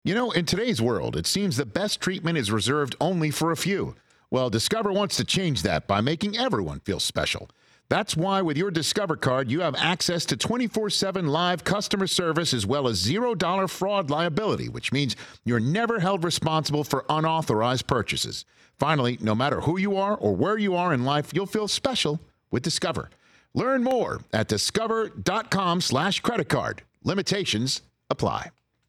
You know, in today's world, it seems the best treatment is reserved only for a few. Well, Discover wants to change that by making everyone feel special. That's why with your Discover card, you have access to 24/7 live customer service as well as $0 fraud liability, which means you're never held responsible for unauthorized purchases. Finally, no matter who you are or where you are in life, you'll feel special with Discover. Learn more at discover.com/credit card. Limitations apply.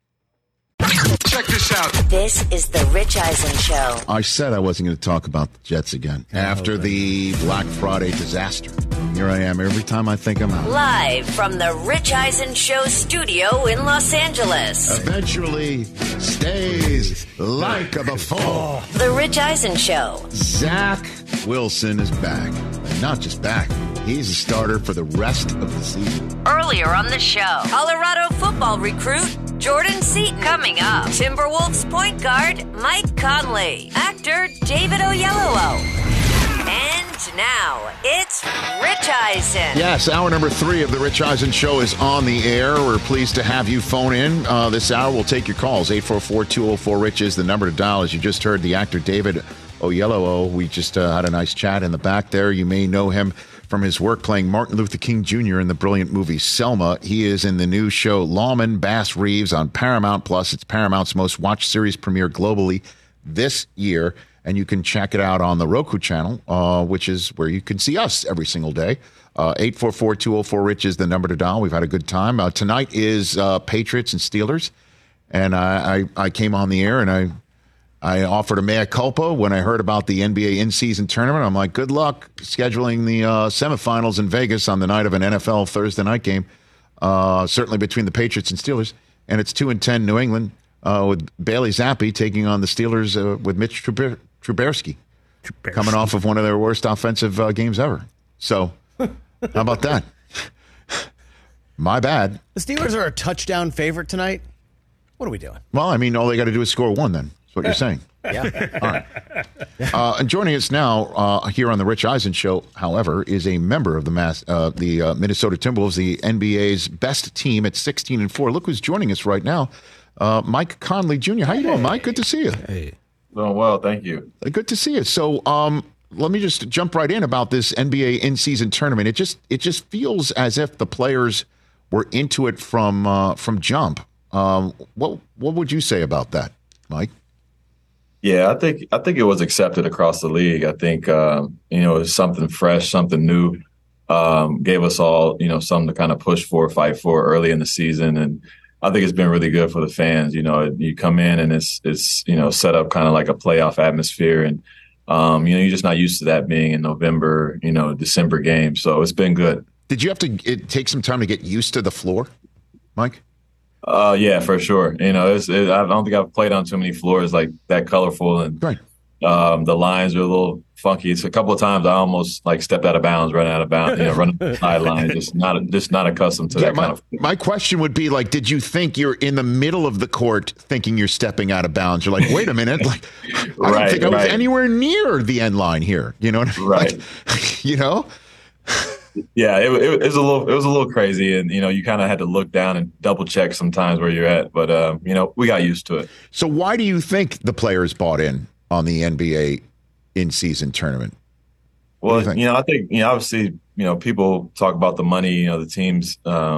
Check this out. This is the Rich Eisen Show. I said I wasn't going to talk about the Jets again after the Black Friday disaster. Here I am every time I think I'm out. Live from the Rich Eisen Show studio in Los Angeles. Eventually stays like a before. The Rich Eisen Show. Zach Wilson is back. And not just back, he's a starter for the rest of the season. Earlier on the show, Colorado football recruit Jordan Seaton. Coming up, Timberwolves point guard Mike Conley. Actor David Oyelowo. And now, it's Rich Eisen. Yes, hour number 3 of the Rich Eisen Show is on the air. We're pleased to have you phone in. This hour, we'll take your calls. 844-204-RICH is the number to dial. As you just heard, the actor David Oyelowo. We just had a nice chat in the back there. You may know him from his work playing Martin Luther King Jr. in the brilliant movie Selma. He is in the new show Lawman Bass Reeves on Paramount Plus. It's Paramount's most watched series premiere globally this year. And you can check it out on the Roku channel, which is where you can see us every single day. 844-204-RICH is the number to dial. We've had a good time. Tonight is Patriots and Steelers. And I came on the air and I offered a mea culpa when I heard about the NBA in-season tournament. I'm like, good luck scheduling the semifinals in Vegas on the night of an NFL Thursday night game, certainly between the Patriots and Steelers. And it's 2-10 New England with Bailey Zappi taking on the Steelers with Mitch Trubisky, coming off of one of their worst offensive games ever. So how about that? My bad. The Steelers are a touchdown favorite tonight. What are we doing? Well, I mean, all they got to do is score one then. That's what you're saying. Yeah. All right. And joining us now here on the Rich Eisen Show, however, is a member of the Minnesota Timberwolves, the NBA's best team at 16-4. Look who's joining us right now. Mike Conley Jr. How you doing, Mike? Good to see you. Hey. Doing well, thank you. Good to see you. So let me just jump right in about this NBA in-season tournament. It just feels as if the players were into it from jump. What would you say about that, Mike? Yeah, I think it was accepted across the league. I think it was something fresh, something new. Gave us all something to kind of push for, fight for early in the season, and I think it's been really good for the fans. You come in and it's set up kind of like a playoff atmosphere, and you're just not used to that being in November, December games. So it's been good. Did you have to take some time to get used to the floor, Mike? Yeah, for sure. I don't think I've played on too many floors like that colorful, and right. The lines are a little funky. It's a couple of times I almost stepped out of bounds, running out of bounds, running the sideline. Just not accustomed to that kind of. My question would be did you think you're in the middle of the court thinking you're stepping out of bounds? You're like, wait a minute, I don't think I was anywhere near the end line here. You know what I mean? Right. Yeah, it was a little crazy, and you kind of had to look down and double check sometimes where you're at, but we got used to it. So why do you think the players bought in on the NBA in-season tournament? Well, I think obviously people talk about the money, the teams,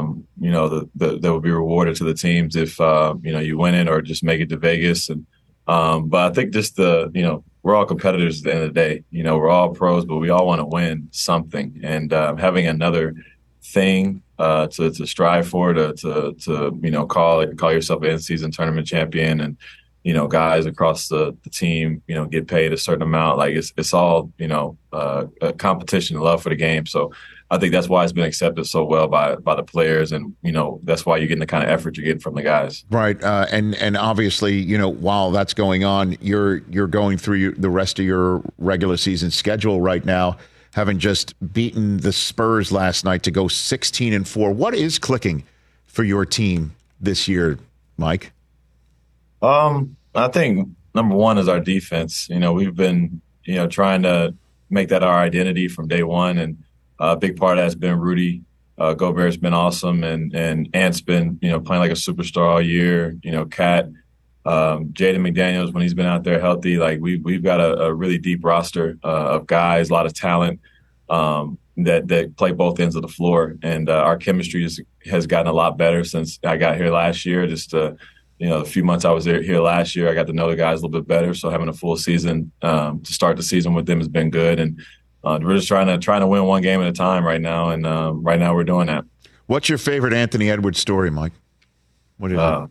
that will be rewarded to the teams if you win it or just make it to Vegas, and but I think just we're all competitors at the end of the day. We're all pros, but we all want to win something. And having another thing to strive for, to call yourself an in-season tournament champion, and guys across the team get paid a certain amount. It's all a competition, love for the game. So I think that's why it's been accepted so well by the players, and that's why you're getting the kind of effort you're getting from the guys. Right, and obviously, while that's going on, you're going through the rest of your regular season schedule right now, having just beaten the Spurs last night to go 16-4. What is clicking for your team this year, Mike? I think number one is our defense. We've been trying to make that our identity from day one, and a big part of that's been Rudy. Gobert's been awesome, and Ant's been playing like a superstar all year. Cat Jaden McDaniels, when he's been out there healthy, like we've got a really deep roster of guys, a lot of talent that play both ends of the floor, and our chemistry has gotten a lot better since I got here last year. Just the few months I was here last year, I got to know the guys a little bit better. So having a full season to start the season with them has been good, and we're just trying to win one game at a time right now, and right now we're doing that. What's your favorite Anthony Edwards story, Mike? What is it?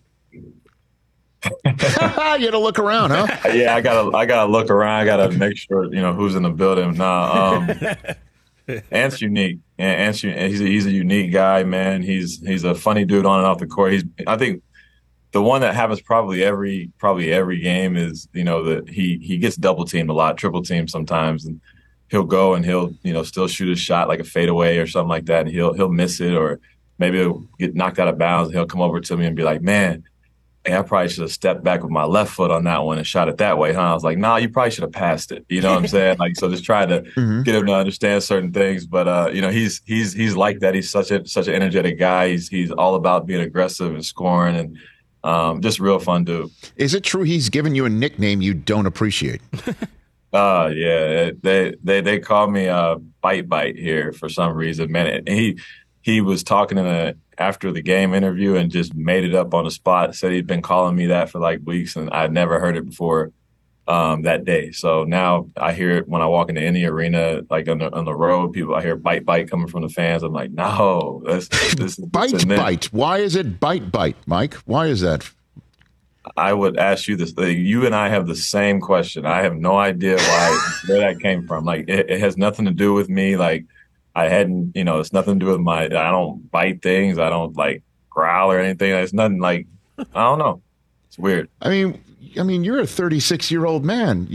You got to look around, huh? Yeah, I gotta look around. I gotta make sure who's in the building. Ant's unique. He's a unique guy, man. He's a funny dude on and off the court. I think the one that happens probably every game is that he gets double teamed a lot, triple teamed sometimes, and he'll go and he'll still shoot a shot like a fadeaway or something like that, and he'll miss it, or maybe he'll get knocked out of bounds. And he'll come over to me and be like, "Man, hey, I probably should have stepped back with my left foot on that one and shot it that way, huh?" I was like, "Nah, you probably should have passed it." You know what I'm saying? Like, so just try to get him to understand certain things. But he's like that. He's such an energetic guy. He's all about being aggressive and scoring, and just real fun dude. Is it true he's given you a nickname you don't appreciate? Yeah, they call me Bite here for some reason, man. And he was talking in after the game interview and just made it up on the spot. Said he'd been calling me that for like weeks, and I'd never heard it before that day. So now I hear it when I walk into any arena, like on the road. I hear Bite coming from the fans. I'm like, no, this is Bite. Why is it Bite, Mike? Why is that? I would ask you this. You and I have the same question. I have no idea where that came from. Like it has nothing to do with me. Like I hadn't, it's nothing to do with I don't bite things. I don't like growl or anything. It's nothing like, I don't know. It's weird. I mean, you're a 36-year-old man.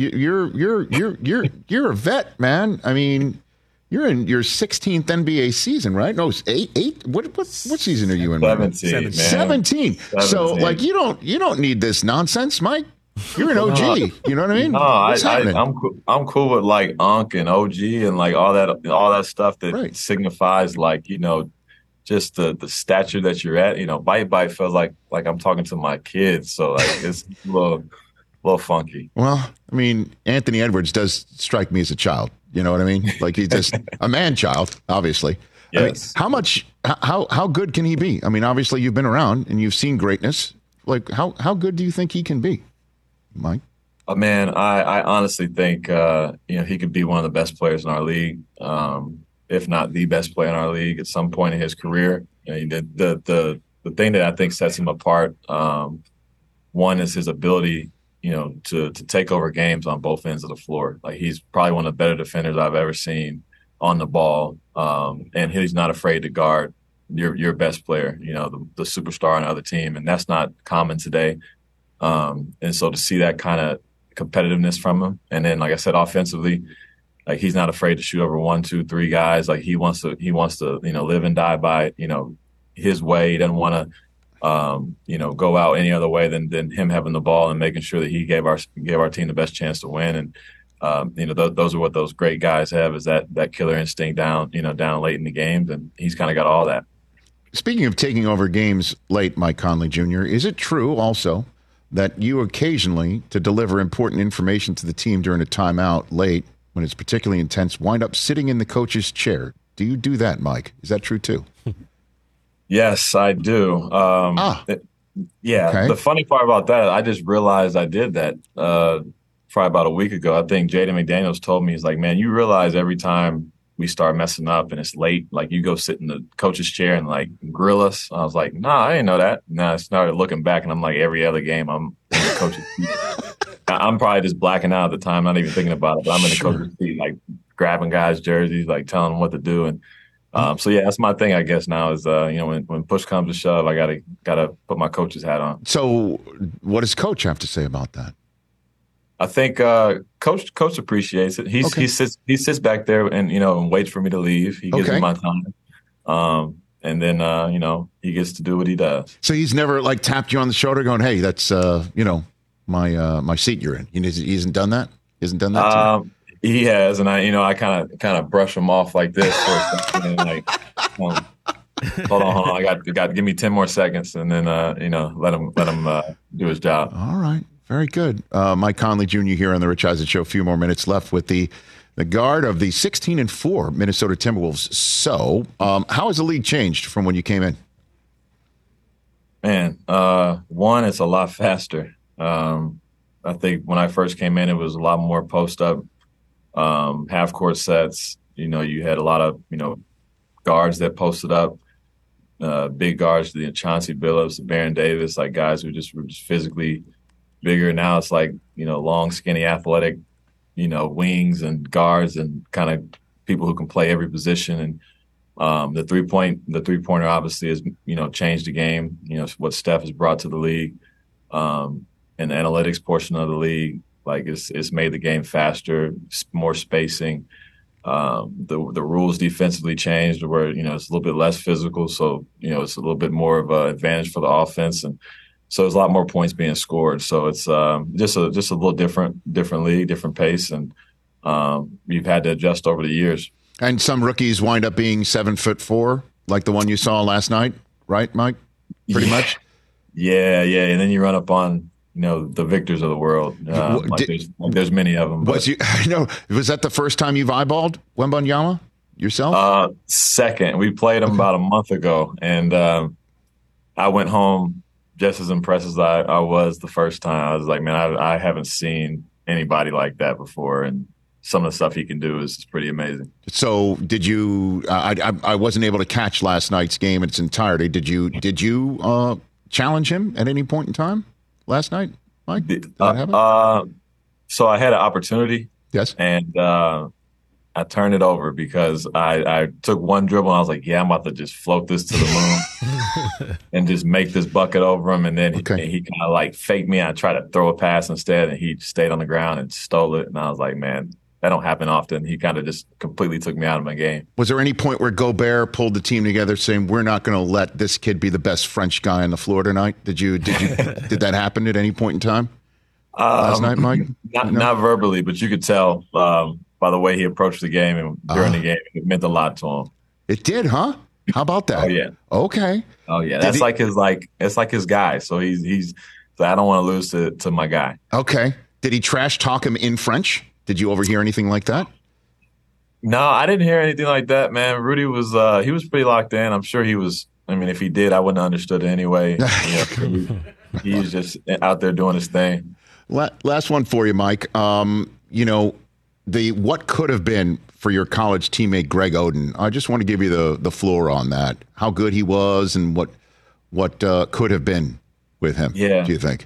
You're a vet, man. I mean, you're in your 16th NBA season, right? No, it's eight. What season are you in? 17. 17. So, like, you don't need this nonsense, Mike. You're an OG. You know what I mean? No, I'm cool with like Unc and OG and like all that stuff that signifies like just the stature that you're at. Bite feels like I'm talking to my kids, so like it's a little funky. Well, I mean, Anthony Edwards does strike me as a child. You know what I mean? Like he's just a man child, obviously. Yes. I mean, how good can he be? I mean, obviously you've been around and you've seen greatness. Like how good do you think he can be, Mike? Man, I honestly think he could be one of the best players in our league, if not the best player in our league at some point in his career. The thing that I think sets him apart, one is his ability, to take over games on both ends of the floor. Like he's probably one of the better defenders I've ever seen on the ball, and he's not afraid to guard your best player, the superstar on the other team, and that's not common today. And so to see that kind of competitiveness from him, and then like I said, offensively, like he's not afraid to shoot over 1, 2, 3 guys. Like he wants to live and die by his way. He doesn't want to go out any other way than him having the ball and making sure that he gave our team the best chance to win. And those are what those great guys have, is that killer instinct down late in the games, and he's kind of got all that. Speaking of taking over games late, Mike Conley Jr., is it true also that you occasionally, to deliver important information to the team during a timeout late, when it's particularly intense, wind up sitting in the coach's chair? Do you do that, Mike? Is that true too? Yes, I do. Yeah. Okay. The funny part about that, I just realized I did that probably about a week ago. I think Jaden McDaniels told me, he's like, "Man, you realize every time we start messing up and it's late, like you go sit in the coach's chair and like grill us." I was like, "Nah, I didn't know that." And I started looking back, and I'm like, every other game I'm in the coach's seat. I'm probably just blacking out at the time, not even thinking about it, but I'm in the coach's seat, like grabbing guys' jerseys, like telling them what to do. And so yeah, that's my thing, I guess, now is when push comes to shove, I gotta put my coach's hat on. So what does Coach have to say about that? I think Coach appreciates it. He sits back there and waits for me to leave. He gives me my time, and then he gets to do what he does. So he's never like tapped you on the shoulder, going, "Hey, that's my seat you're in." He hasn't done that. He hasn't done that. He has, and I kind of brush him off like this, and like Hold on. I got to give me 10 more seconds, and then let him do his job. All right, very good. Mike Conley Jr. here on the Rich Eisen Show. A few more minutes left with the guard of the 16-4 Minnesota Timberwolves. So, how has the league changed from when you came in? Man, one, it's a lot faster. I think when I first came in, it was a lot more post-up, half-court sets. You had a lot of, guards that posted up, big guards, the Chauncey Billups, Baron Davis, like guys who were just physically bigger. Now it's like, long, skinny, athletic, wings and guards and kind of people who can play every position. And the three-pointer obviously has, changed the game, what Steph has brought to the league. And the analytics portion of the league, like it's made the game faster, more spacing. The rules defensively changed where, it's a little bit less physical. So, it's a little bit more of an advantage for the offense. And so there's a lot more points being scored. So it's just a little different league, different pace. And you've had to adjust over the years. And some rookies wind up being 7'4", like the one you saw last night, right, Mike? Pretty much? Yeah. And then you run up on, the victors of the world. There's many of them. Was that the first time you've eyeballed Wembanyama yourself? Second. We played him about a month ago, and I went home just as impressed as I was the first time. I was like, man, I haven't seen anybody like that before, and some of the stuff he can do is pretty amazing. So did you I wasn't able to catch last night's game in its entirety. Did you challenge him at any point in time last night, Mike? Did that happen? So I had an opportunity. Yes. And I turned it over because I took one dribble and I was like, yeah, I'm about to just float this to the moon and just make this bucket over him. And then he kind of like faked me. I tried to throw a pass instead, and he stayed on the ground and stole it. And I was like, man, that don't happen often. He kind of just completely took me out of my game. Was there any point where Gobert pulled the team together saying, we're not going to let this kid be the best French guy on the floor tonight? Did that happen at any point in time last night, Mike? Not verbally, but you could tell by the way he approached the game and during the game. It meant a lot to him. It did, huh? How about that? Oh, yeah. Okay. Oh, yeah. That's it's like his guy. So he's I don't want to lose to my guy. Okay. Did he trash talk him in French? Did you overhear anything like that? No, I didn't hear anything like that, man. Rudy was he was pretty locked in. I'm sure he was. I mean, if he did, I wouldn't have understood it anyway. He was just out there doing his thing. Last one for you, Mike. What could have been for your college teammate Greg Oden? I just want to give you the floor on that. How good he was, and what could have been with him. Yeah. Do you think?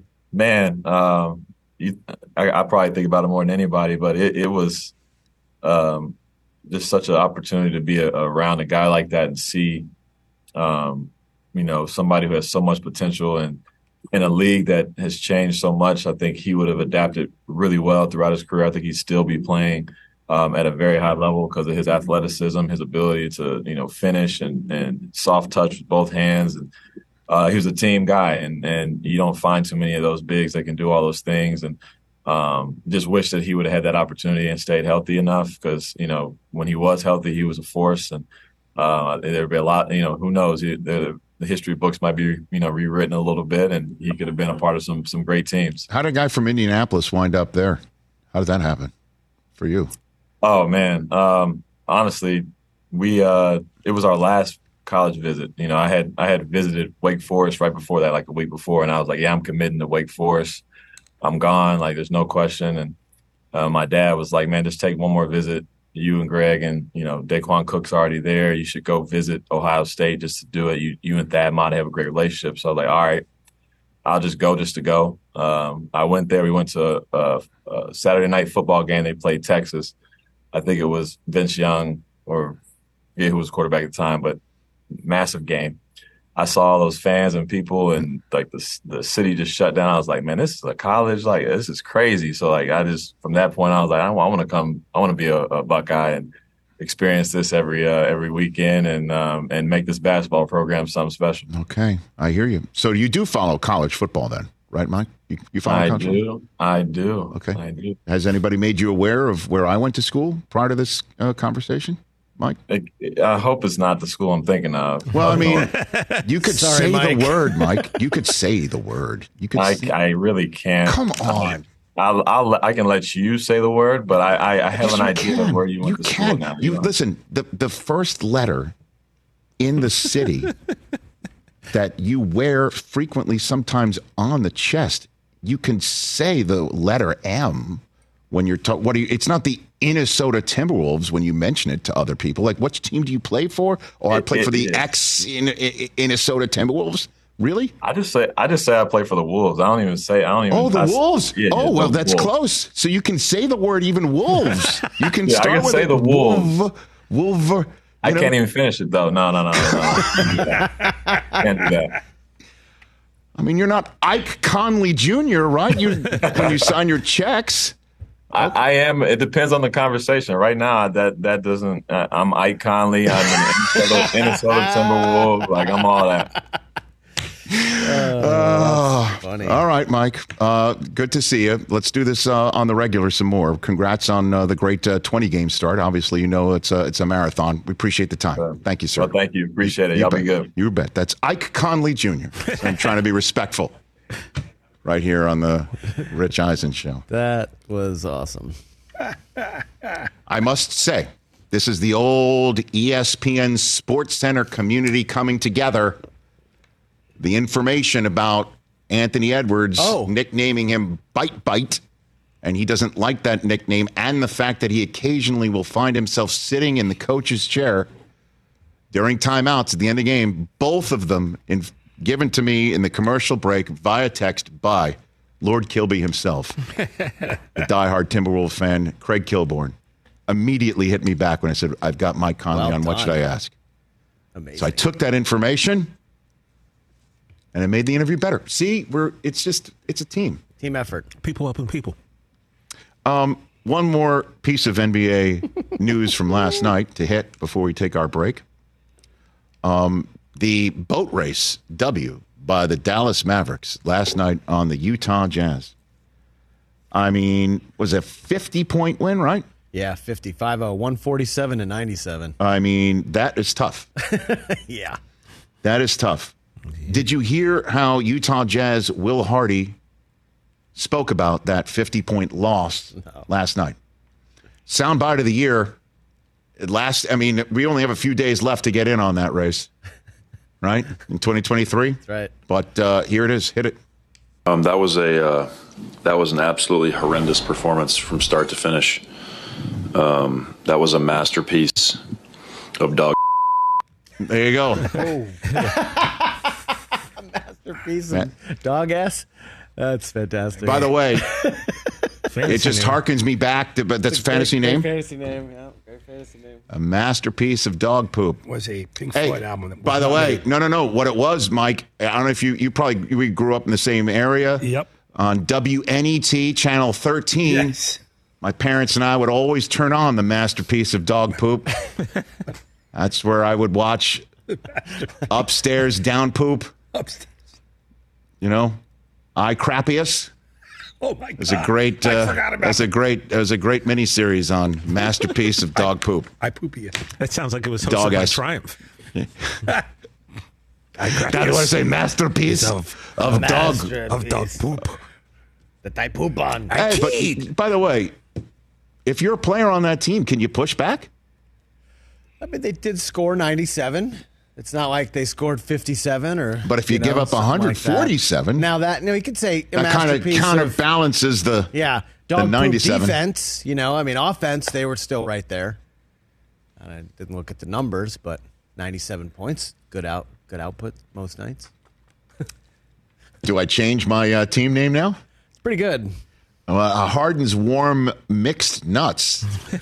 I probably think about it more than anybody, but it was just such an opportunity to be around a guy like that and see, somebody who has so much potential and in a league that has changed so much. I think he would have adapted really well throughout his career. I think he'd still be playing at a very high level because of his athleticism, his ability to, finish and soft touch with both hands. And he was a team guy, and you don't find too many of those bigs that can do all those things. And just wish that he would have had that opportunity and stayed healthy enough because, when he was healthy, he was a force. And there'd be a lot, who knows, the history books might be, rewritten a little bit, and he could have been a part of some great teams. How did a guy from Indianapolis wind up there? How did that happen for you? Oh, man. Honestly, it was our last college visit. I had visited Wake Forest right before that, like a week before, and I was like, yeah, I'm committing to Wake Forest. I'm gone. Like, there's no question. And my dad was like, man, just take one more visit. You and Greg and, Daquan Cook's already there. You should go visit Ohio State just to do it. You and Thad might have a great relationship. So I was like, all right, I'll just go just to go. I went there. We went to a Saturday night football game. They played Texas. I think it was Vince Young, or I forget who was quarterback at the time, but massive game. I saw all those fans and people, and like the city just shut down. I was like, man, this is a college. Like, this is crazy. So like, from that point, I was like, I want to come. I want to be a Buckeye and experience this every weekend and make this basketball program something special. Okay, I hear you. So you do follow college football then, right, Mike? You follow college football? I do. Okay. I do. Has anybody made you aware of where I went to school prior to this conversation? Mike? I hope it's not the school I'm thinking of. Well, I mean, you could say Mike. the word, Mike. You could say the word. You could. I really can't. Come on. I can let you say the word, but I have an idea of where you went to school now. You listen. The first letter in the city that you wear frequently, sometimes on the chest. You can say the letter M when you're talking. What do you? It's not the Minnesota Timberwolves when you mention it to other people. Like, which team do you play for? Or I play for the Minnesota Timberwolves. Really? I just say I play for the Wolves. I don't even. Oh, the Wolves. Yeah, well, that's Wolves. Close. So you can say the word even Wolves. You can Yeah, I start can with say it. the Wolves. Wolver. I can't even finish it though. No. Can't do that. Can't do that. I mean, you're not Ike Conley Jr., right? When you sign your checks. I am. It depends on the conversation. Right now, that doesn't. I'm Ike Conley. I'm an Minnesota Timberwolves. Like, I'm all that. Funny. All right, Mike. Good to see you. Let's do this on the regular some more. Congrats on the great 20-game start. Obviously, you know it's a marathon. We appreciate the time. Thank you, sir. Well, thank you. Appreciate it. Y'all be good. You bet. That's Ike Conley Jr. I'm trying to be respectful right here on the Rich Eisen Show. That was awesome. I must say, this is the old ESPN Sports Center community coming together. The information about Anthony Edwards nicknaming him Bite, and he doesn't like that nickname, and the fact that he occasionally will find himself sitting in the coach's chair during timeouts at the end of the game, both of them given to me in the commercial break via text by Lord Kilby himself, the diehard Timberwolves fan, Craig Kilborn, immediately hit me back when I said, I've got Mike Conley on. What should I ask? Amazing. So I took that information, and it made the interview better. See, it's a team. Team effort. People helping people. One more piece of NBA news from last night to hit before we take our break. The boat race W by the Dallas Mavericks last night on the Utah Jazz. I mean, was a 50-point win, right? Yeah, 55, 147 to 97. I mean, that is tough. Yeah. That is tough. Did you hear how Utah Jazz Will Hardy spoke about that 50-point loss last night? Soundbite of the year. We only have a few days left to get in on that race, right? In 2023. That's right. But here it is. Hit it. That was an absolutely horrendous performance from start to finish. That was a masterpiece of dog. There you go. Masterpiece of dog ass. That's fantastic. By the way, it just harkens me back to, but that's a fantasy name. Great fantasy name, yeah. Great fantasy name. A masterpiece of dog poop. Was a Pink Floyd album. That was by the way, no. What it was, Mike, I don't know if we grew up in the same area. Yep. On WNET, Channel 13. Yes. My parents and I would always turn on the masterpiece of dog poop. That's where I would watch Upstairs Down Poop. Upstairs. You know, I Crappius. Oh my God! It was a great. I forgot about it was a great miniseries on masterpiece of dog poop. I poopy. That sounds like it was Dog hosted by ass. Triumph. That's what I say. Masterpiece of dog poop. That I poop on. Hey, but by the way, if you're a player on that team, can you push back? I mean, they did score 97. It's not like they scored 57 or. But if you give up 147, now that you could say a that kind of masterpiece counterbalances the dog the 97 poop defense. I mean, offense they were still right there. I didn't look at the numbers, but 97 points, good output most nights. Do I change my team name now? It's pretty good. Harden's Warm Mixed Nuts.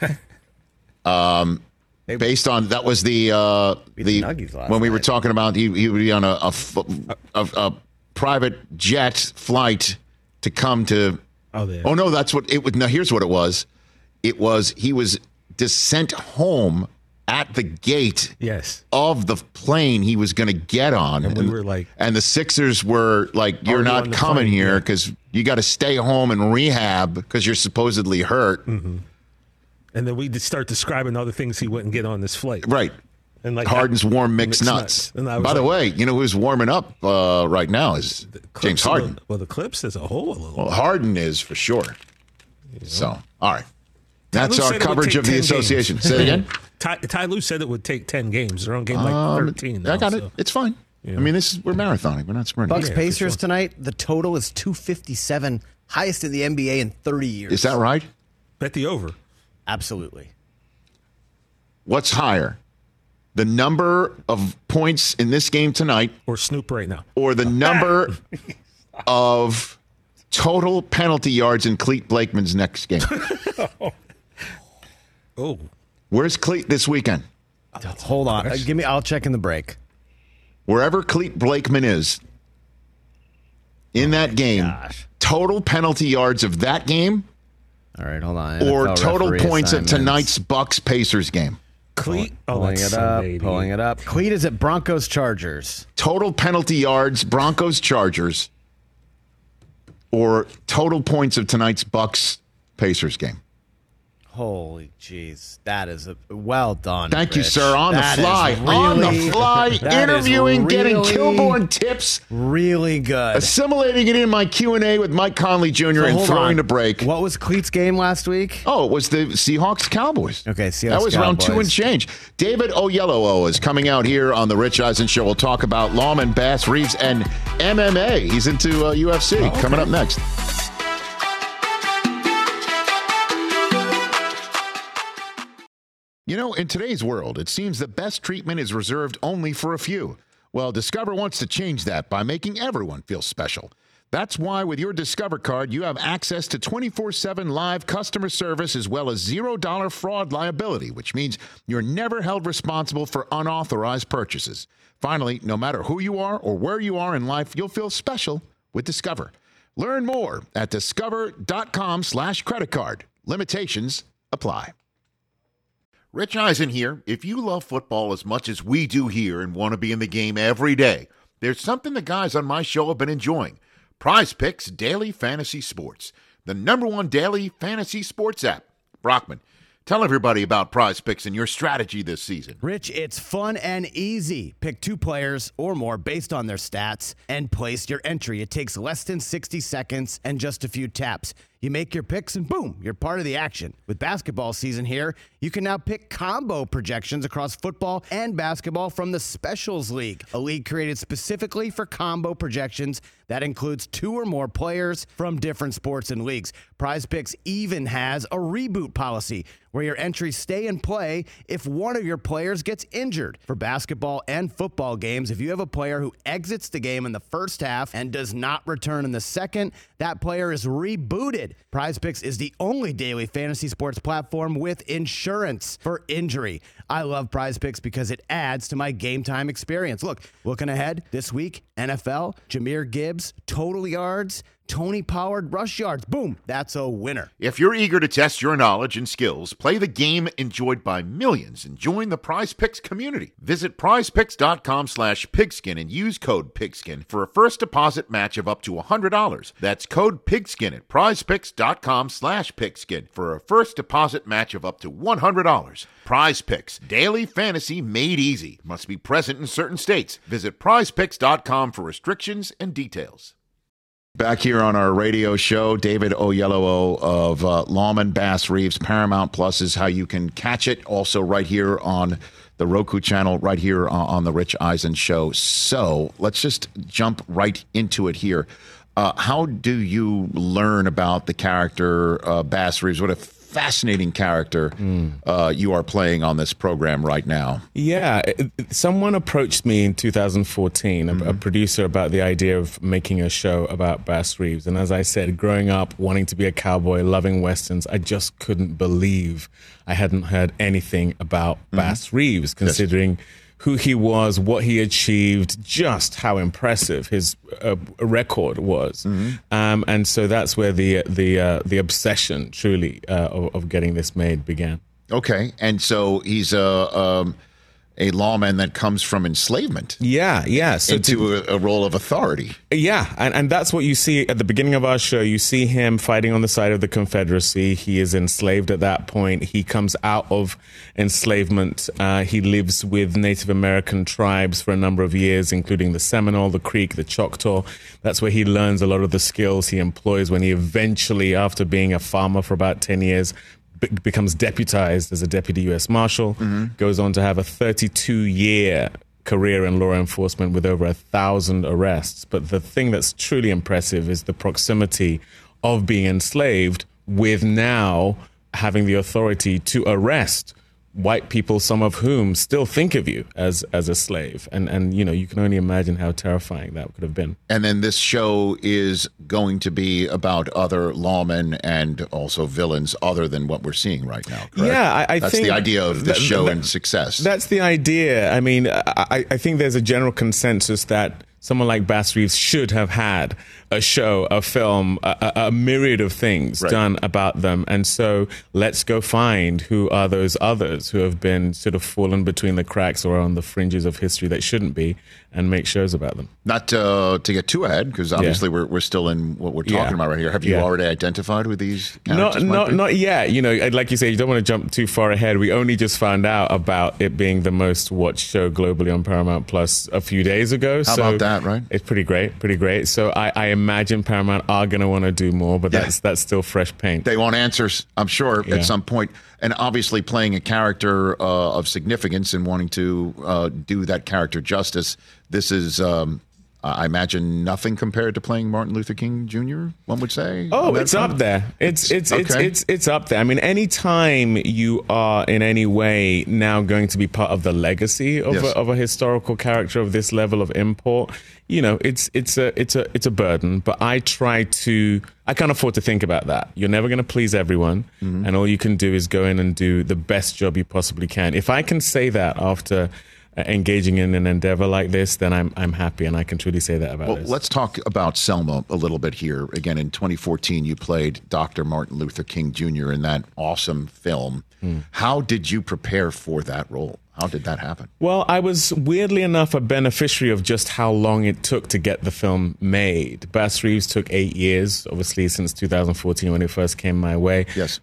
Based on that was the when we were talking about he would be on a private jet flight to come to. Oh no, that's what it was. No, here's what it was. It was he was sent home at the gate of the plane he was going to get on, and we were like, and the Sixers were like, "You're not coming here because you got to stay home and rehab because you're supposedly hurt." Mm-hmm. And then we just start describing other things he wouldn't get on this flight. Right. And like Harden's warm mixed nuts. And By the way, you know who's warming up right now is James Harden. Well, the Clips as a whole. Well, Harden is for sure. So, all right. That's our coverage of the association. Say it again. Ty Lue said it would take 10 games. They're on game like 13 now. I got it. It's fine. Yeah. I mean, we're marathoning. We're not sprinting. Bucks Pacers tonight. The total is 257, highest in the NBA in 30 years. Is that right? Bet the over. Absolutely. What's higher? The number of points in this game tonight, or Snoop right now, or the number of total penalty yards in Cleat Blakeman's next game? Oh, where's Cleat this weekend? Hold on, I'll check in the break. Wherever Cleat Blakeman is in that game, total penalty yards of that game. All right, hold on. Or NFL total points of tonight's Bucks Pacers game. Cleat, pulling it up. Cleat is at Broncos Chargers. Total penalty yards, Broncos Chargers, or total points of tonight's Bucks Pacers game. Holy jeez, that is well done. Thank you, Rich. sir. On the fly, interviewing, getting Kilborn tips. Really good. Assimilating it in my Q&A with Mike Conley Jr. and throwing the break. What was Cleat's game last week? Oh, it was the Seahawks-Cowboys. Okay, Seahawks-Cowboys. That was round 2 and change. David Oyelowo is coming out here on the Rich Eisen Show. We'll talk about Lawman, Bass Reeves, and MMA. He's into UFC. Coming up next. You know, in today's world, it seems the best treatment is reserved only for a few. Well, Discover wants to change that by making everyone feel special. That's why with your Discover card, you have access to 24/7 live customer service as well as $0 fraud liability, which means you're never held responsible for unauthorized purchases. Finally, no matter who you are or where you are in life, you'll feel special with Discover. Learn more at discover.com/credit card. Limitations apply. Rich Eisen here. If you love football as much as we do here and want to be in the game every day, there's something the guys on my show have been enjoying. Prize Picks Daily Fantasy Sports, the #1 daily fantasy sports app. Brockman, tell everybody about Prize Picks and your strategy this season. Rich, it's fun and easy. Pick 2 players or more based on their stats and place your entry. It takes less than 60 seconds and just a few taps. You make your picks and boom, you're part of the action. With basketball season here, you can now pick combo projections across football and basketball from the Specials League, a league created specifically for combo projections that includes 2 or more players from different sports and leagues. Prize Picks even has a reboot policy where your entries stay in play if one of your players gets injured. For basketball and football games, if you have a player who exits the game in the first half and does not return in the second, that player is rebooted. Prize Picks is the only daily fantasy sports platform with insurance for injury. I love Prize Picks because it adds to my game time experience. Look, looking ahead this week, NFL, Jahmyr Gibbs, total yards, Tony Pollard, rush yards. Boom, that's a winner. If you're eager to test your knowledge and skills, play the game enjoyed by millions, and join the Prize Picks community. Visit prizepicks.com/pigskin and use code PIGSKIN for a first deposit match of up to $100. That's code PIGSKIN at prizepicks.com/pigskin for a first deposit match of up to $100. Prize Picks, daily fantasy made easy. Must be present in certain states. Visit prizepicks.com for restrictions and details. Back here on our radio show, David Oyelowo of Lawman, Bass Reeves. Paramount Plus is how you can catch it. Also right here on the Roku channel, right here on the Rich Eisen Show. So let's just jump right into it here. How do you learn about the character Bass Reeves? What a fascinating character you are playing on this program right now. Yeah, someone approached me in 2014, a producer, about the idea of making a show about Bass Reeves. And as I said, growing up, wanting to be a cowboy, loving Westerns, I just couldn't believe I hadn't heard anything about Bass Reeves, considering who he was, what he achieved, just how impressive his record was. And so that's where the obsession, truly, of getting this made began. Okay. And so he's a lawman that comes from enslavement. Yeah. So into a role of authority. Yeah, and that's what you see at the beginning of our show. You see him fighting on the side of the Confederacy. He is enslaved at that point. He comes out of enslavement. He lives with Native American tribes for a number of years, including the Seminole, the Creek, the Choctaw. That's where he learns a lot of the skills he employs when he eventually, after being a farmer for about 10 years, becomes deputized as a deputy U.S. Marshal, goes on to have a 32-year career in law enforcement with over 1,000 arrests. But the thing that's truly impressive is the proximity of being enslaved with now having the authority to arrest white people, some of whom still think of you as a slave. And you can only imagine how terrifying that could have been. And then this show is going to be about other lawmen and also villains other than what we're seeing right now, correct? Yeah, I that's think the idea of this show and success. That's the idea. I mean, I think there's a general consensus that someone like Bass Reeves should have had a show, a film, a myriad of things done about them. And so let's go find who are those others who have been sort of fallen between the cracks or on the fringes of history that shouldn't be, and make shows about them. Not to get too ahead, because obviously we're still in what we're talking about right here. Have you already identified who these characters might be? Not yet. Like you say, you don't want to jump too far ahead. We only just found out about it being the most watched show globally on Paramount Plus a few days ago. How about that, right? It's pretty great. So I imagine Paramount are going to want to do more, but that's still fresh paint. They want answers, I'm sure, at some point. And obviously playing a character of significance and wanting to do that character justice. This is, I imagine, nothing compared to playing Martin Luther King Jr., one would say. Oh, it's up there. It's up there. I mean, anytime you are in any way now going to be part of the legacy of a historical character of this level of import, it's a burden. But I can't afford to think about that. You're never going to please everyone, and all you can do is go in and do the best job you possibly can. If I can say that after engaging in an endeavor like this, then I'm happy, and I can truly say that about this. Let's talk about Selma a little bit here. Again, in 2014, you played Dr. Martin Luther King Jr. in that awesome film. How did you prepare for that role? How did that happen? Well, I was weirdly enough a beneficiary of just how long it took to get the film made. Bass Reeves took 8 years, obviously, since 2014 when it first came my way. Yes.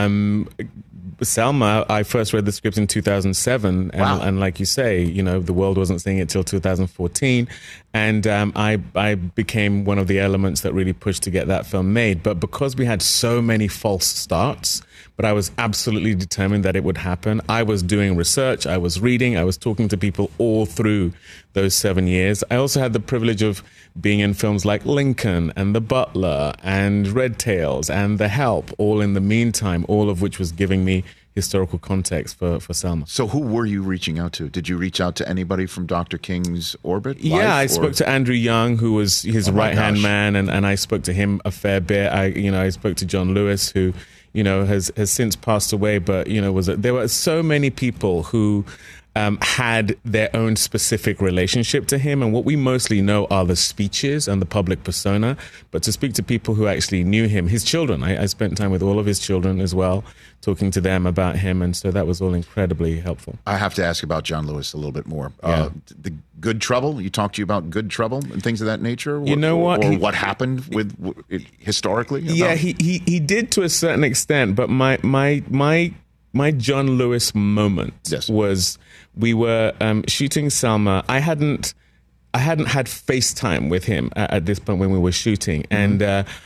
Selma, I first read the script in 2007, and like you say, the world wasn't seeing it till 2014, and I became one of the elements that really pushed to get that film made. But because we had so many false starts, but I was absolutely determined that it would happen. I was doing research, I was reading, I was talking to people all through those 7 years. I also had the privilege of being in films like Lincoln and The Butler and Red Tails and The Help, all in the meantime, all of which was giving me historical context for Selma. So who were you reaching out to? Did you reach out to anybody from Dr. King's orbit? Yeah, I spoke to Andrew Young, who was his right-hand man, and I spoke to him a fair bit. I spoke to John Lewis, who has since passed away, but there were so many people who had their own specific relationship to him, and what we mostly know are the speeches and the public persona. But to speak to people who actually knew him, his children, I spent time with all of his children as well, talking to them about him, and so that was all incredibly helpful. I have to ask about John Lewis a little bit more. The Good Trouble, you talked to you about Good Trouble and things of that nature? You know what? Or what happened with historically? Yeah, he did to a certain extent, but my John Lewis moment was we were shooting Selma. I hadn't had FaceTime with him at this point when we were shooting, and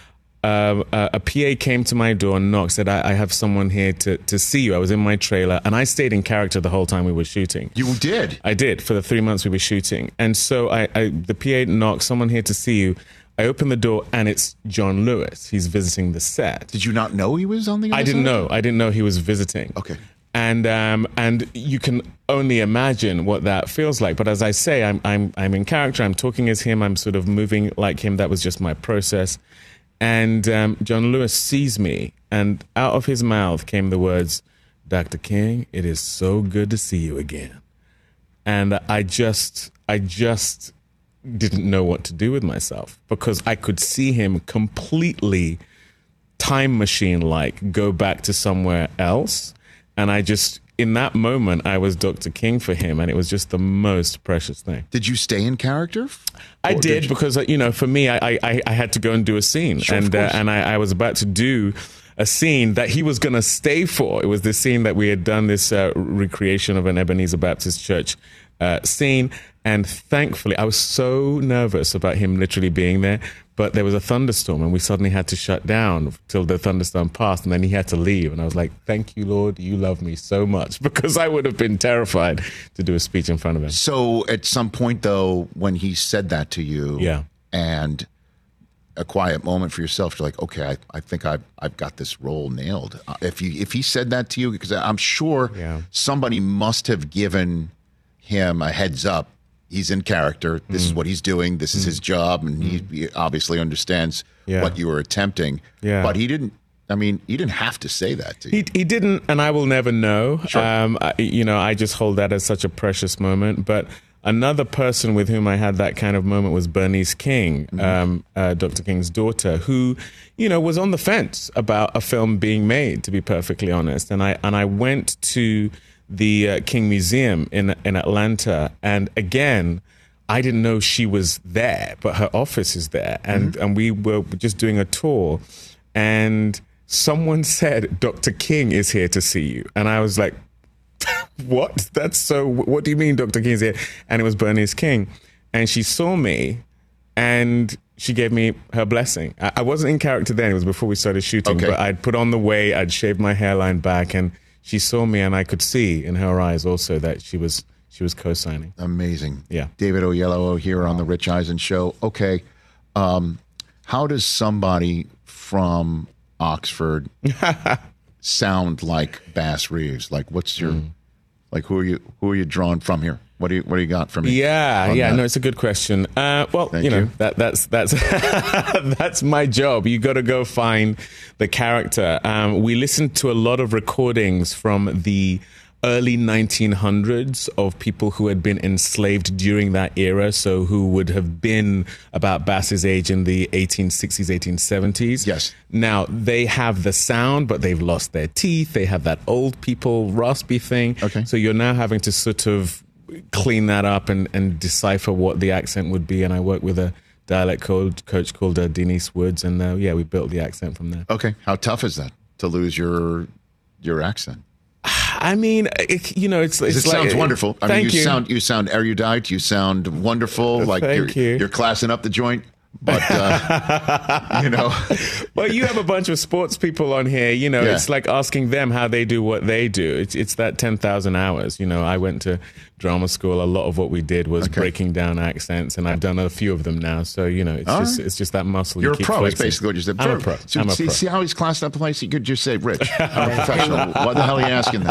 a PA came to my door and knocked, said, I have someone here to see you. I was in my trailer, and I stayed in character the whole time we were shooting. You did? I did, for the 3 months we were shooting. And so the PA knocked, someone here to see you. I opened the door, and it's John Lewis. He's visiting the set. Did you not know he was on the other I didn't side? know. I didn't know he was visiting. Okay. And you can only imagine what that feels like. But as I say, I'm in character. I'm talking as him. I'm sort of moving like him. That was just my process. And John Lewis sees me, and out of his mouth came the words, "Dr. King, it is so good to see you again." And I just didn't know what to do with myself, because I could see him completely time machine-like go back to somewhere else. And I just in that moment, I was Dr. King for him, and it was just the most precious thing. Did you stay in character? I did because, for me, I had to go and do a scene. Sure, and I was about to do a scene that he was going to stay for. It was the scene that we had done, this recreation of an Ebenezer Baptist Church scene. And thankfully, I was so nervous about him literally being there. But there was a thunderstorm and we suddenly had to shut down till the thunderstorm passed. And then he had to leave. And I was like, thank you, Lord. You love me so much, because I would have been terrified to do a speech in front of him. So at some point, though, when he said that to you, and a quiet moment for yourself, you're like, okay, I think I've got this role nailed. If he said that to you, because I'm sure somebody must have given him a heads up. He's in character. This is what he's doing. This is his job, and he obviously understands what you were attempting. Yeah. But he didn't. I mean, he didn't have to say that to you. He didn't, and I will never know. Sure. I just hold that as such a precious moment. But another person with whom I had that kind of moment was Bernice King, Dr. King's daughter, who, was on the fence about a film being made, to be perfectly honest. And I went to the King Museum in Atlanta, and again, I didn't know she was there, but her office is there, and we were just doing a tour, and someone said, Dr. King is here to see you. And I was like, what? What do you mean Dr. King is here? And it was Bernice King. And she saw me and she gave me her blessing. I wasn't in character then. It was before we started shooting, but I'd put on the weight, I'd shaved my hairline back, and she saw me, and I could see in her eyes also that she was co-signing. Amazing. Yeah. David Oyelowo here on the Rich Eisen Show. Okay. How does somebody from Oxford sound like Bass Reeves? Like, what's your, who are you drawing from here? What do you got for me? No, it's a good question. Thank you. That's that's my job. You got to go find the character. We listened to a lot of recordings from the early 1900s of people who had been enslaved during that era, so who would have been about Bass's age in the 1860s, 1870s. Yes. Now, they have the sound, but they've lost their teeth. They have that old people raspy thing. Okay. So you're now having to sort of clean that up and decipher what the accent would be. And I work with a dialect coach called Denise Woods, and we built the accent from there. Okay. How tough is that to lose your accent? I mean, it's it sounds wonderful. I mean, you sound erudite. You sound wonderful. Like you're classing up the joint. But, Well, you have a bunch of sports people on here, it's like asking them how they do what they do. It's that 10,000 hours. I went to drama school. A lot of what we did was breaking down accents, and I've done a few of them now. So, it's just that muscle. You're you keep a pro. flexing. It's basically what you said. I'm a pro. See how he's classing up the place? You could just say, Rich, I'm a professional. What the hell are you asking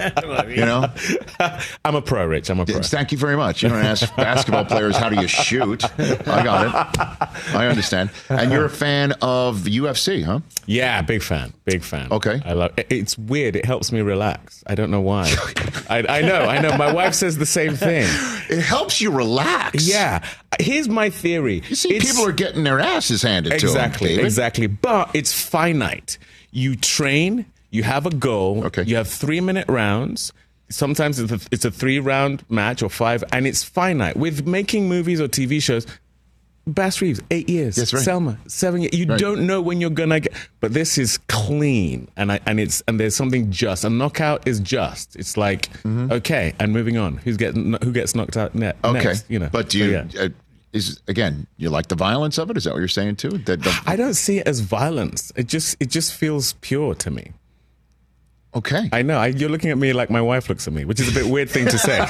that? I'm a pro, Rich. I'm a pro. Thank you very much. You don't ask basketball players, how do you shoot? I got it. I understand. And you're a fan of UFC, huh? Yeah, big fan. Okay. I love it. It's weird. It helps me relax. I don't know why. I know. My wife says the same thing. It helps you relax. Yeah. Here's my theory. You see, people are getting their asses handed to them. Exactly. But it's finite. You train, you have a goal, you have 3-minute rounds. Sometimes it's a 3-round match or 5, and it's finite. With making movies or TV shows, Bass Reeves, 8 years. That's right. Selma, 7 years. You don't know when you're gonna get, but this is clean, and there's something just. A knockout is just. It's like okay, and moving on. Who gets knocked out next? But do you? You like the violence of it? Is that what you're saying too? I don't see it as violence. It just feels pure to me. Okay. I know. You're looking at me like my wife looks at me, which is a bit weird thing to say.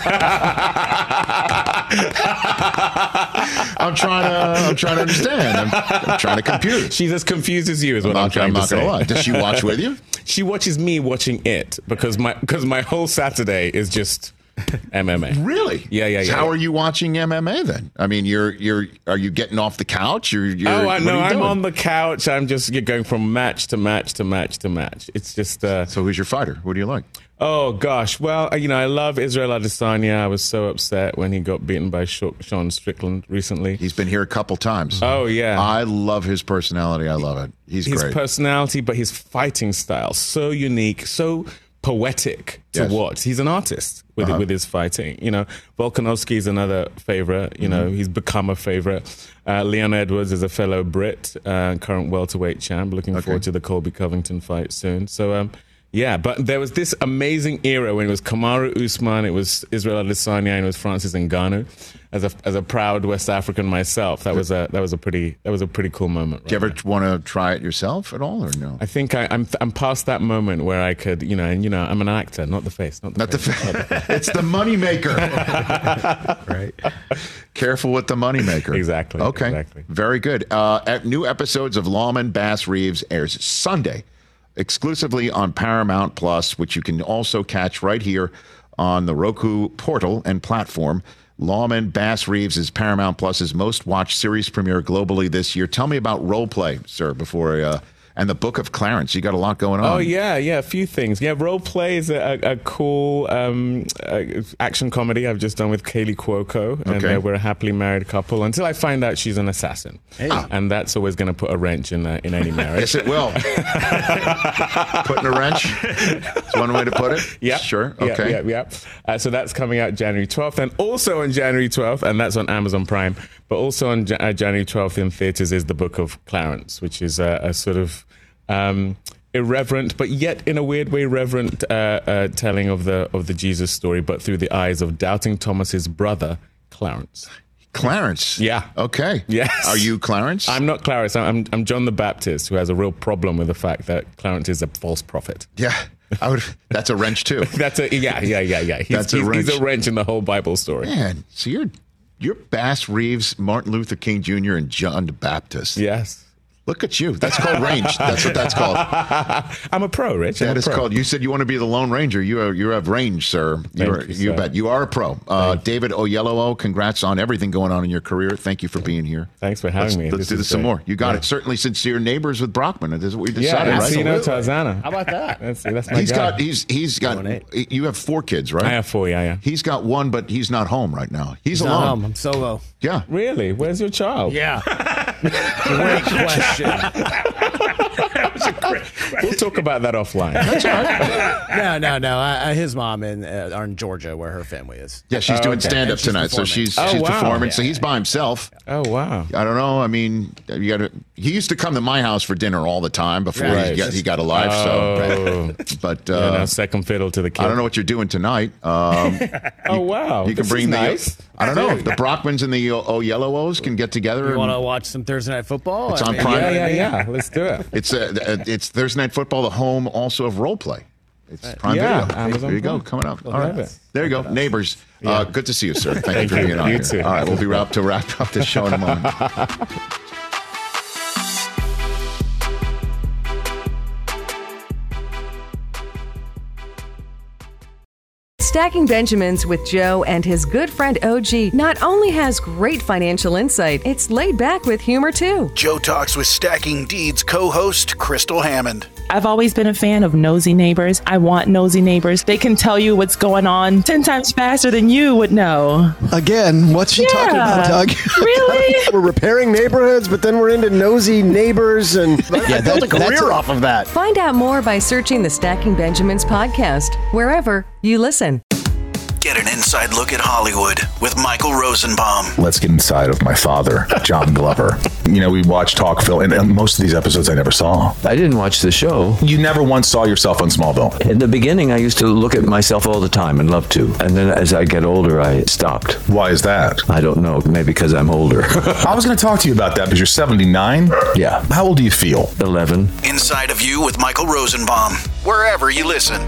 I'm trying to understand. I'm trying to compute. She's as confused as you, is what I'm trying to say. I'm not gonna lie. Does she watch with you? She watches me watching it because my whole Saturday is just MMA. Really? Yeah. So how are you watching MMA then? I mean, are you getting off the couch? I'm on the couch. You're going from match to match to match to match. It's just. So who's your fighter? Who do you like? Oh gosh, well, I love Israel Adesanya. I was so upset when he got beaten by Sean Strickland recently. He's been here a couple times. Oh yeah, I love his personality. I love it. He's great. His personality, but his fighting style, so unique, so poetic to watch. He's an artist with his fighting. You know, Volkanovski is another favorite. You know, he's become a favorite. Leon Edwards is a fellow Brit, current welterweight champ. Looking forward to the Colby Covington fight soon. So, yeah, but there was this amazing era when it was Kamaru Usman, it was Israel Adesanya, and it was Francis Ngannou. As a proud West African myself, that was a pretty cool moment. Right? Do you ever want to try it yourself at all, or no? I think I'm past that moment where I could, I'm an actor, not the face, not the face. It's the moneymaker. Right. Careful with the moneymaker. Exactly. Okay. Exactly. Very good. New episodes of Lawman Bass Reeves airs Sunday, exclusively on Paramount Plus, which you can also catch right here on the Roku portal and platform. Lawman Bass Reeves is Paramount Plus's most watched series premiere globally this year. Tell me about Role Play, sir, before and the Book of Clarence. You got a lot going on. Oh yeah, a few things. Yeah, Role Play is a cool action comedy I've just done with Kaylee Cuoco, and we're a happily married couple until I find out she's an assassin, and that's always going to put a wrench in any marriage. Yes, it will. Putting a wrench. That's one way to put it. Yeah, sure. Okay. Yeah. So that's coming out January 12th, and also on January 12th, and that's on Amazon Prime. But also on January 12th in theaters is The Book of Clarence, which is a sort of irreverent, but yet in a weird way reverent telling of the Jesus story, but through the eyes of doubting Thomas's brother, Clarence. Clarence. Yeah. Okay. Yes. Are you Clarence? I'm not Clarence. I'm John the Baptist, who has a real problem with the fact that Clarence is a false prophet. Yeah. That's a wrench too. Yeah. He's a wrench in the whole Bible story. Man, so you're Bass Reeves, Martin Luther King Jr., and John the Baptist. Yes. Look at you. That's called range. That's what that's called. I'm a pro, Rich. That is called. You said you want to be the Lone Ranger. You have range, sir. You bet. You are a pro. David Oyelowo, congrats on everything going on in your career. Thank you for being here. Thanks for having me. Let's do this some more. You got it. Certainly, since you're neighbors with Brockman, this is what we decided, right? Casino Tarzana. How about that? That's my guy. He's got. You have 4 kids, right? I have 4. Yeah. He's got 1, but he's not home right now. He's alone. Not home. I'm solo. Yeah. Really? Where's your child? Yeah. Great question. We'll talk about that offline. That's all right. No. His mom are in Georgia, where her family is. Yeah, she's doing stand-up tonight, so she's performing. So he's by himself. Oh wow! I don't know. I mean, he used to come to my house for dinner all the time before he got a life. But now second fiddle to the kid. I don't know what you're doing tonight. Oh wow! You can bring nice. I don't know if the Brockmans and the Oyelows can get together. You want to watch some Thursday Night Football? It's on Prime. Yeah. Let's do it. It's Thursday Night Football, the home also of Role Play. It's Prime Video. Amazon there you go, coming up. All right, there you go, neighbors. Good to see you, sir. Thank you for being on here. Too. All right, we'll be wrapped to wrap up this show in a moment. Stacking Benjamins with Joe and his good friend OG not only has great financial insight, it's laid back with humor too. Joe talks with Stacking Deeds co-host Crystal Hammond. I've always been a fan of nosy neighbors. I want nosy neighbors. They can tell you what's going on 10 times faster than you would know. Again, what's she talking about, Doug? Really? We're repairing neighborhoods, but then we're into nosy neighbors, and I built a career off of that. Find out more by searching the Stacking Benjamins podcast, wherever you listen. Get an inside look at Hollywood with Michael Rosenbaum. Let's get inside of my father, John Glover. We watch talk film, and most of these episodes I never saw. I didn't watch the show. You never once saw yourself on Smallville? In the beginning, I used to look at myself all the time and love to. And then as I get older, I stopped. Why is that? I don't know. Maybe because I'm older. I was going to talk to you about that because you're 79? Yeah. How old do you feel? 11. Inside of You with Michael Rosenbaum. Wherever you listen.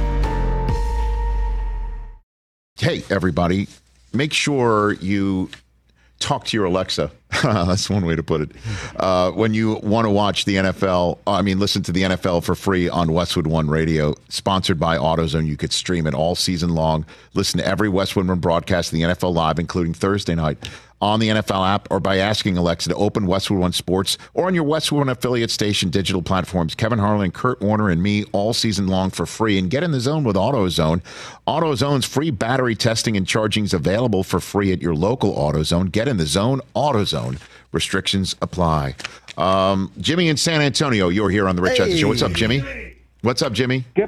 Hey, everybody, make sure you talk to your Alexa. That's one way to put it. When you want to watch the NFL, listen to the NFL for free on Westwood One Radio, sponsored by AutoZone. You could stream it all season long. Listen to every Westwood One broadcast of the NFL Live, including Thursday night, on the NFL app or by asking Alexa to open Westwood One Sports or on your Westwood One affiliate station digital platforms. Kevin Harlan, Kurt Warner, and me all season long for free. And get in the zone with AutoZone. AutoZone's free battery testing and charging is available for free at your local AutoZone. Get in the zone, AutoZone. Restrictions apply. Jimmy in San Antonio, you're here on the Rich Eisen Show. What's up, Jimmy? What's up, Jimmy?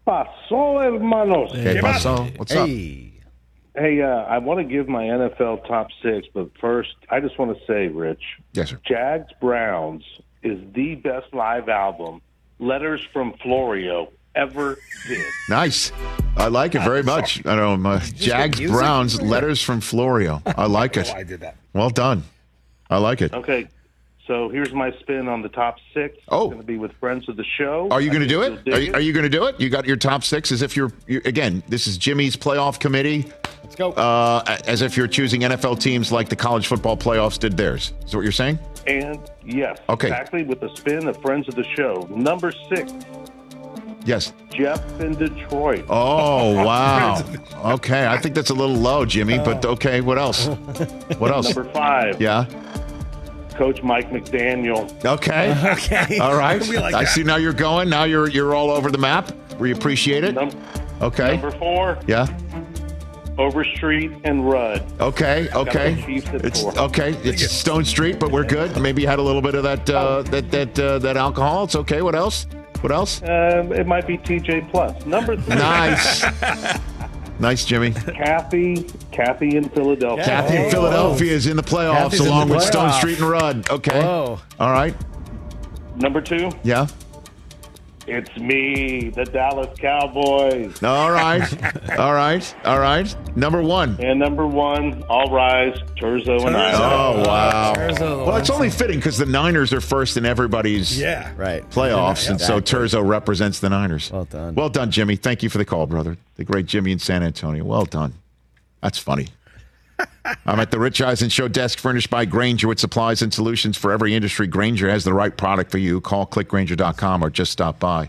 pasó, hermanos? ¿Qué pasó? What's up? Hey, I want to give my NFL top 6, but first, I just want to say, Rich. Yes, sir. Jags Browns is the best live album, Letters from Florio, ever did. Nice. I like it very much. I know Jags Browns, Letters from Florio. I like it. I did that. Well done. I like it. Okay, so here's my spin on the top 6. Oh. It's going to be with friends of the show. Are you going to do it? Are you going to do it? You got your top 6 as if you're again, this is Jimmy's playoff committee. Let's go. As if you're choosing NFL teams like the college football playoffs did theirs. Is that what you're saying? And yes, okay. Exactly with the spin of friends of the show. Number 6. Yes. Jeff in Detroit. Oh, wow. Okay, I think that's a little low, Jimmy, but okay, what else? What else? Number 5. Yeah. Coach Mike McDaniel. Okay. Okay. All right. Like I see now you're going. Now you're all over the map. We appreciate it. Okay. Number 4. Yeah. Overstreet and Rudd. Okay. Okay. Chiefs at It's 4. okay. It's Stone Street, but we're good. Maybe you had a little bit of that that alcohol. It's okay. What else? What else? It might be TJ Plus. Number 3. Nice. Nice, Jimmy. Kathy in Philadelphia. Kathy in Philadelphia is in the playoffs Kathy's in along the with Stone playoff. Street and Rudd. Okay. Whoa. All right. Number 2. Yeah. It's me, the Dallas Cowboys. All right. All right. All right. Number 1. And number 1, all rise, Turzo and I. Oh, wow. Turzo. Well, it's only fitting because the Niners are first in everybody's Right. playoffs, and so Exactly. Turzo represents the Niners. Well done. Well done, Jimmy. Thank you for the call, brother. The great Jimmy in San Antonio. Well done. That's funny. I'm at the Rich Eisen Show desk, furnished by Grainger with supplies and solutions for every industry. Grainger has the right product for you. Call clickgrainger.com or just stop by.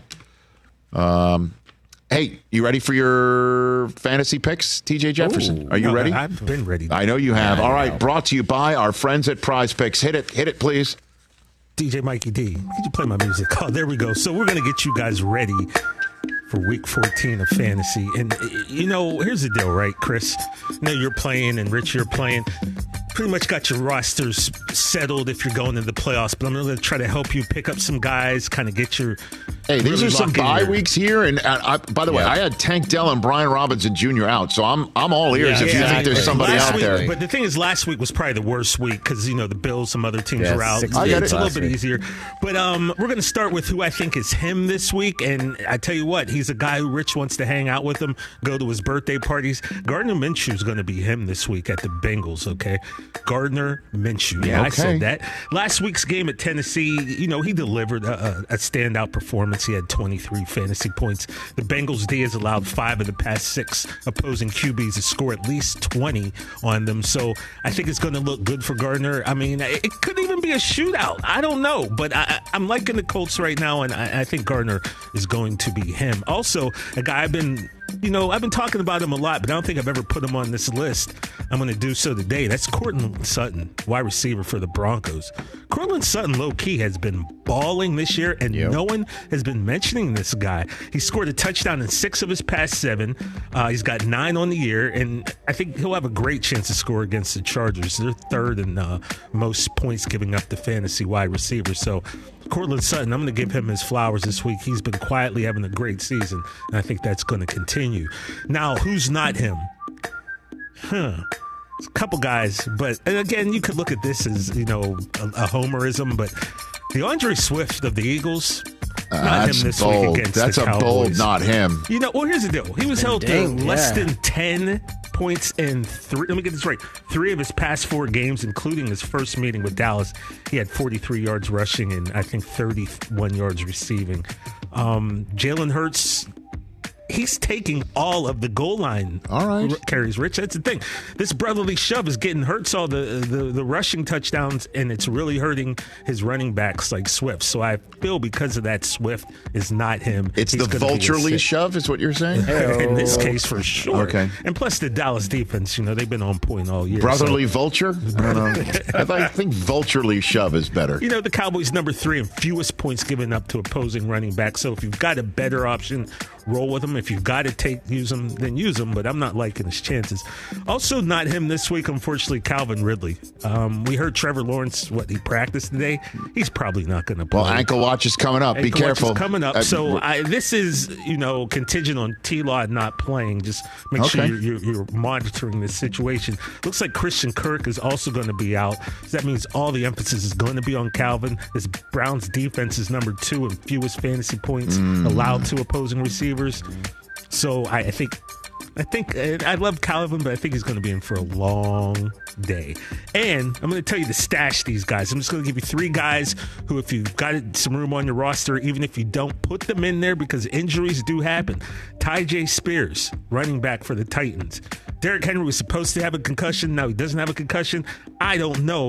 Hey, you ready for your fantasy picks, TJ Jefferson? Are you ready? I've been ready. I know you have. All right, brought to you by our friends at Prize Picks. Hit it, please. DJ Mikey D, could you play my music? Oh, there we go. So we're going to get you guys ready for week 14 of fantasy. And, you know, here's the deal, right, Chris? I know you're playing and Rich, you're playing. Pretty much got your rosters settled if you're going into the playoffs, but I'm going to try to help you pick up some guys, kind of get your... Hey, these really are some lock in bye your- weeks here, and by the way, I had Tank Dell and Brian Robinson Jr. out, so I'm all ears if you think there's somebody last out week, there. But the thing is, last week was probably the worst week because, you know, the Bills, some other teams Yeah, were out. 6 It's a last little bit week. easier. But we're going to start with who I think is him this week, and I tell you what, he's a guy who Rich wants to hang out with him, go to his birthday parties. Gardner Minshew is going to be him this week at the Bengals, okay? Gardner Minshew. Yeah, I said that. Last week's game at Tennessee, you know, he delivered a standout performance. He had 23 fantasy points. The Bengals D has allowed 5 of the past 6 opposing QBs to score at least 20 on them. So I think it's going to look good for Gardner. I mean, it could even be a shootout. I don't know, but I'm liking the Colts right now, and I think Gardner is going to be him. Also, a guy I've been talking about him a lot, but I don't think I've ever put him on this list. I'm going to do so today. That's Courtland Sutton, wide receiver for the Broncos. Courtland Sutton, low-key, has been balling this year, and no one has been mentioning this guy. He scored a touchdown in 6 of his past 7. He's got 9 on the year, and I think he'll have a great chance to score against the Chargers. They're third in most points giving up to fantasy wide receivers. So Courtland Sutton, I'm going to give him his flowers this week. He's been quietly having a great season, and I think that's going to continue. Now, who's not him? It's a couple guys, but and again, you could look at this as, you know, a homerism, but DeAndre Swift of the Eagles, not him this bold. week against That's the a Cowboys. bold, not him. You know, well, here's the deal. He was held to less than 10 points in 3. Let me get this right. 3 of his past 4 games, including his first meeting with Dallas, he had 43 yards rushing and I think 31 yards receiving. Jalen Hurts, he's taking all of the goal line carries, Rich. That's the thing. This brotherly shove is getting Hurts all the rushing touchdowns, and it's really hurting his running backs like Swift. So I feel because of that, Swift is not him. It's the vulturely shove is what you're saying? In this case, for sure. Okay. And plus the Dallas defense, you know, they've been on point all year. Brotherly vulture? I don't know. I think vulturely shove is better. You know, the Cowboys number 3 in fewest points given up to opposing running backs. So if you've got a better option roll with him. If you've got to use him, then use him. But I'm not liking his chances. Also, not him this week, unfortunately, Calvin Ridley. We heard Trevor Lawrence, he practiced today. He's probably not going to play. Well, ankle watch is coming up. Be careful. Coming up. So this is, contingent on T-Law not playing. Just make sure you're monitoring this situation. Looks like Christian Kirk is also going to be out. So that means all the emphasis is going to be on Calvin. This Browns defense is number 2 in fewest fantasy points allowed to opposing receivers. So I think I love Calvin, but I think he's going to be in for a long day. And I'm going to tell you to stash these guys. I'm just going to give you 3 guys who, if you've got some room on your roster, even if you don't put them in there because injuries do happen. Tyjae Spears, running back for the Titans. Derrick Henry was supposed to have a concussion. Now he doesn't have a concussion. I don't know.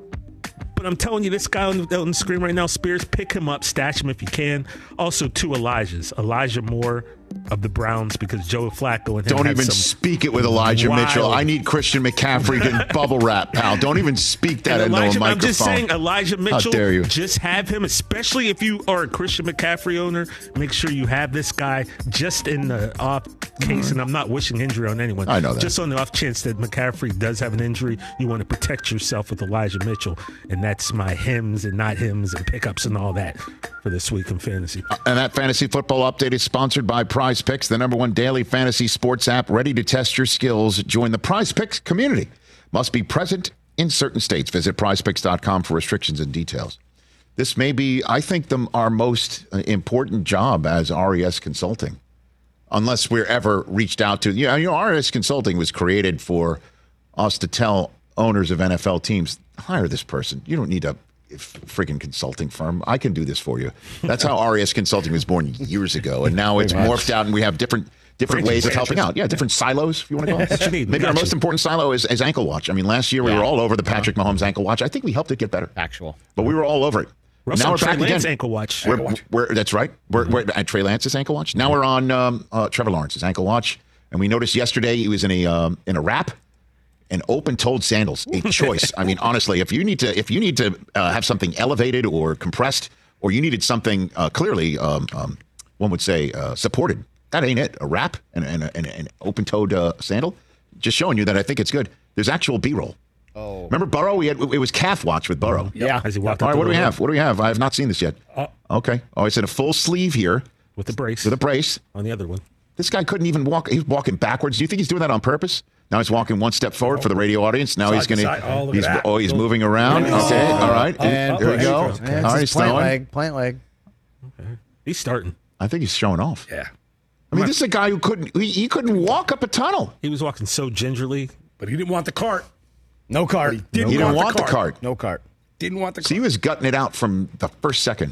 But I'm telling you, this guy on the screen right now, Spears, pick him up, stash him if you can. Also, 2 Elijahs. Elijah Moore of the Browns, because Joe Flacco and him don't even speak it with Elijah Mitchell. I need Christian McCaffrey to bubble wrap, pal. Don't even speak that into a microphone. I'm just saying, Elijah Mitchell, how dare you? Just have him, especially if you are a Christian McCaffrey owner. Make sure you have this guy just in the off case, and I'm not wishing injury on anyone. I know that. Just on the off chance that McCaffrey does have an injury, you want to protect yourself with Elijah Mitchell, and that's my hymns and not hymns and pickups and all that for this week in fantasy. And that fantasy football update is sponsored by Prize Picks, the #1 daily fantasy sports app ready to test your skills. Join the Prize Picks community. Must be present in certain states. Visit prizepicks.com for restrictions and details. This may be, I think, our most important job as RES Consulting, unless we're ever reached out to. RES Consulting was created for us to tell owners of NFL teams, hire this person. You don't need a freaking consulting firm. I can do this for you. That's how RES Consulting was born years ago, and now it's morphed out, and we have different ways of helping out. Yeah, different silos, if you want to call it. Maybe our most important silo is Ankle Watch. I mean, last year we were all over the Patrick Mahomes Ankle Watch. I think we helped it get better. But we were all over it. Now we're back again. Ankle Watch. That's right. We're at Trey Lance's Ankle Watch. Now we're on Trevor Lawrence's Ankle Watch, and we noticed yesterday he was in a wrap. And open-toed sandals, a choice. I mean, honestly, if you need to have something elevated or compressed, or you needed something clearly, one would say supported, that ain't it. A wrap and an open-toed sandal, just showing you that I think it's good. There's actual B-roll. Oh, remember Burrow? It was calf watch with Burrow. Yeah. As he walked all up right, what do we have? What do we have? I have not seen this yet. Okay. Oh, I said a full sleeve here with a brace. With a brace on the other one. This guy couldn't even walk. He's walking backwards. Do you think he's doing that on purpose? Now he's walking one step forward for the radio audience. Now he's going to. He's moving around. Okay, all right. And there we go. All right, he's throwing. Plant leg. Okay. He's starting. I think he's showing off. Yeah. I mean, this is a guy who couldn't. He couldn't walk up a tunnel. He was walking so gingerly, but he didn't want the cart. No cart. He didn't want the cart. No cart. Didn't want the cart. So he was gutting it out from the first second.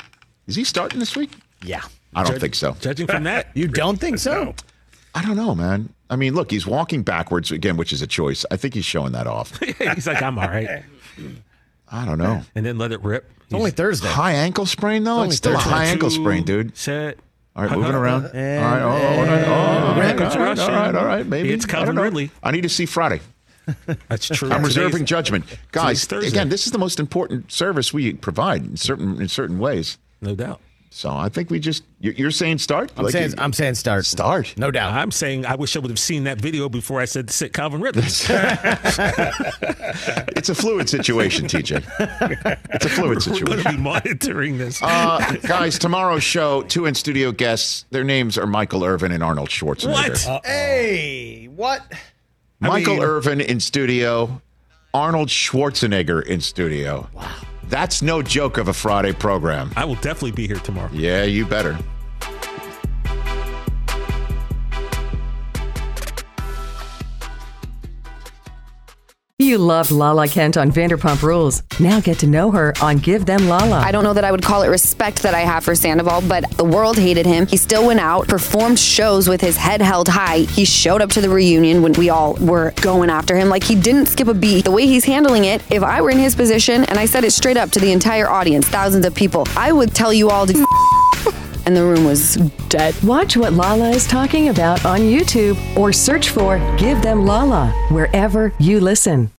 Is he starting this week? Yeah. I don't think so. Judging from that, you don't think so? No. I don't know, man. I mean, look, he's walking backwards again, which is a choice. I think he's showing that off. He's like, I'm all right. I don't know. And then let it rip. It's only Thursday. High ankle sprain, though? It's still a high ankle sprain, dude. Set. All right, moving around. All right. Maybe. It's Calvin Ridley. I need to see Friday. That's true. I'm reserving judgment. Guys, again, this is the most important service we provide in certain ways. No doubt. So I think we just, you're saying start? I'm saying start. Start. No doubt. I'm saying I wish I would have seen that video before I said to sit Calvin Ridley. It's a fluid situation, TJ. It's a fluid situation. We're going to be monitoring this. Guys, tomorrow's show, 2 in-studio guests. Their names are Michael Irvin and Arnold Schwarzenegger. What? Hey, what? Michael Irvin in studio, Arnold Schwarzenegger in studio. Wow. That's no joke of a Friday program. I will definitely be here tomorrow. Yeah, you better. You loved Lala Kent on Vanderpump Rules. Now get to know her on Give Them Lala. I don't know that I would call it respect that I have for Sandoval, but the world hated him. He still went out, performed shows with his head held high. He showed up to the reunion when we all were going after him. Like, he didn't skip a beat. The way he's handling it, if I were in his position, and I said it straight up to the entire audience, thousands of people, I would tell you all to and the room was dead. Watch what Lala is talking about on YouTube or search for Give Them Lala wherever you listen.